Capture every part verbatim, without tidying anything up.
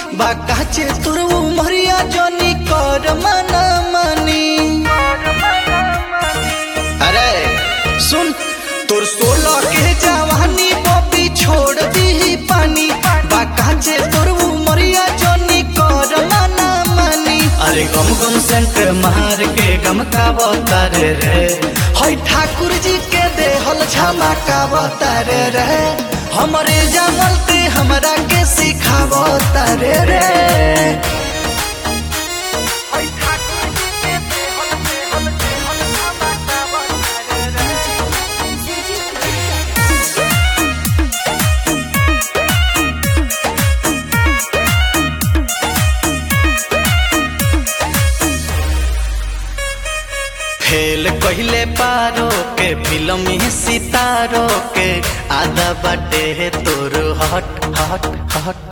बाकाचे तोर उमरिया जनी कर मना मानी। अरे सुन तोर सोलह के जवानी बबी छोड़ दी पानी, बाकाचे तोर उमरिया जनी कर मना मानी। अरे गम गम सेंट मार के गम का बतारे रे, हई ठाकुर जी के देहल झमका बतारे रे, हमरे जानलते हमरा के सिखावतारे रे। फेल कहले पारो के फिल्मी सितारो के आधा बाटे तोर हट हट हट।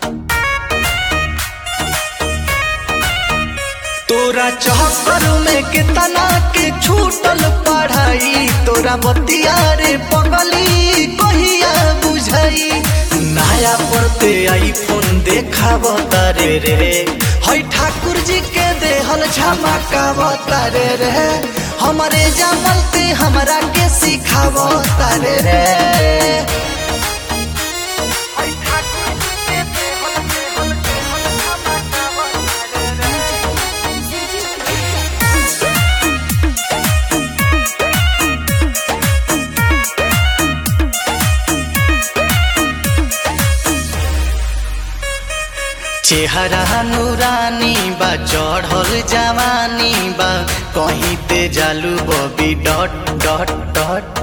तोरा चक्कर में कितना के छूटल पढ़ाई, तोरा बतिया रे पगली कहिया बुझाई। नया पड़ते आईफोन देखावतारे रे, हई ठाकुर जी के देहल झमकावतारे रे, हमरे जानलते हमरा के सिखावतारे रे। चेहरा नूरानी बा चढ़ल जवानी बा, कहीं ते जालू बबी डॉट डॉट डॉट।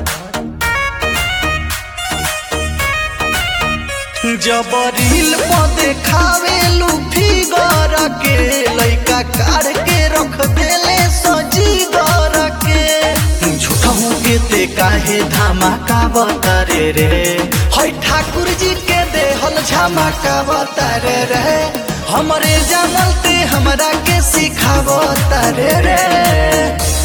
जब रील पर देखावेलू फिगर के, लइका कार के रख देले सजीगर के। झूठों के ते काहे धमाका बतारे रे, हई ठाकुर जी के देहल झमका बतारे रे, हमरे जानलते हमरा के सिखावतारे रे।